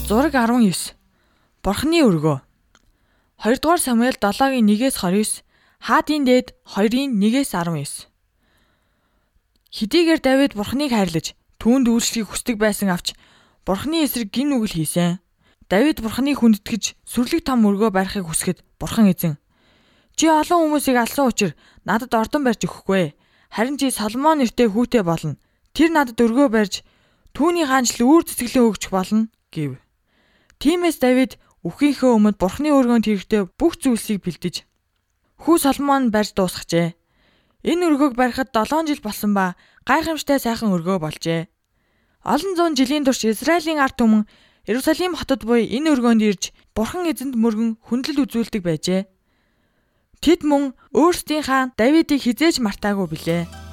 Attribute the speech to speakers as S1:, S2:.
S1: Зураг 19. Бурхны өргөө. 2 дугаар Самуэль 7-гийн 1-29, Хаадын дээд 2-ын 1-19. Хэдийгээр Давид Бурхныг хайрлаж, түүнд үйлчлэхийг хүсдэг байсан авч Бурхны эсрэг гин үгэл хийсэн. Давид Бурхныг хүндэтгэж сүрлэг том өргөө барихыг хүсгэд Бурхан эзэн: "Чи олон хүмүүсийг алсан учраас надад ордон барьж өгөхгүй. Харин чи Соломон нэртэй хүүтэй болно. Тэр надад өргөө барьж түүний хаанчлал үүр цэцгэлээ өгч болно" гэв. Тиймээс Давид үхийнхээ өмнө Бурхны өргөөнд хэрэгтэй бүх зүйлсийг бэлдэж хүү Соломон барьж дуусгажээ. Энэ өргөөг барихад 7 жил болсон ба гайхамшигтай сайхан өргөө болжээ. Олон зуун жилийн турш Израилийн ард түмэн Иерусалим хотод буй энэ өргөөнд ирж Бурхан эзэнд мөргөн хүндлэл үзүүлдэг байжээ. Тэд мөн өөрсдийнхээ Давидыг хизээж мартаагүй билээ.